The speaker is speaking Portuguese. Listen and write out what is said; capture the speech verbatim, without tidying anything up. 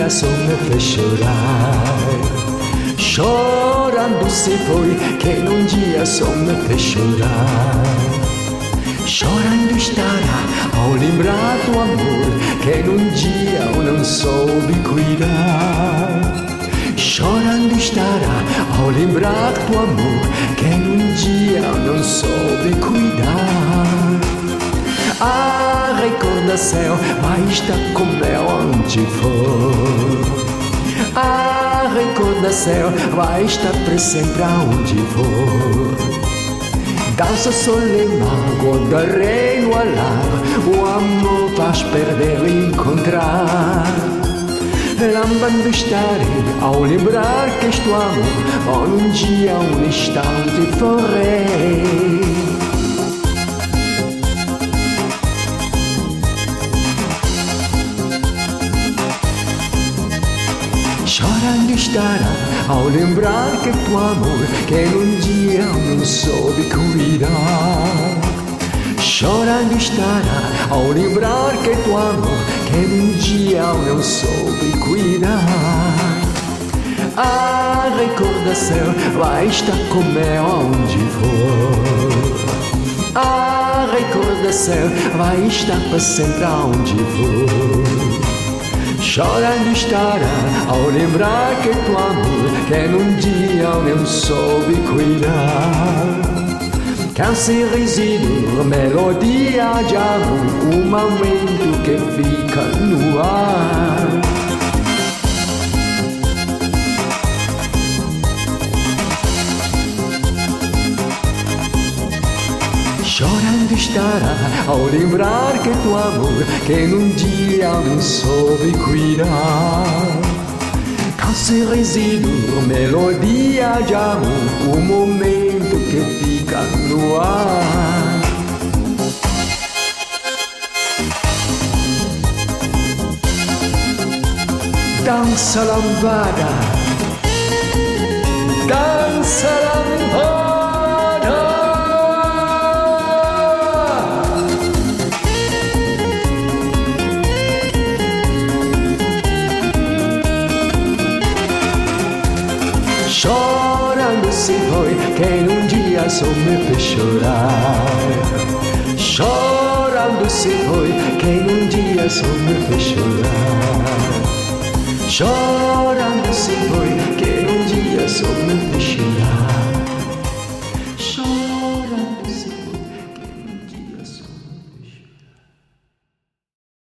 dia só me fez chorar. Chorando se foi, que num dia só me fez chorar. Chorando estará ao lembrar do amor que num dia eu não soube cuidar. Chorando estará ao lembrar do amor que num dia eu não soube cuidar. A recordação vai estar comigo onde for. A recordação vai estar para sempre aonde for. Dança sol e mágoa, guerreiro alar, o amor faz perder e encontrar. Lambando estarei ao lembrar que este amor, ou num dia, um instante forrei. Chorando estará ao lembrar que tu amor, que num dia eu não soube cuidar. Chorando estará ao lembrar que tu amor, que num dia eu não soube cuidar. A recordação vai estar comigo onde for. A recordação vai estar para sempre aonde for. Chorando estará ao lembrar que tu amor, que num dia eu não soube cuidar. Cansa e resíduo, melodia de amor, um momento que fica no ar. Chorando estará ao lembrar que tu amor, que num dia eu não soube cuidar. Cansa e resíduo, melodia de amor, um momento que fica no ar. Dança lambada, dança lambada. Chorando se foi, que num dia só me fez chorar. Chorando se foi, que num dia só me fez chorar. Chorando se foi, que num dia só me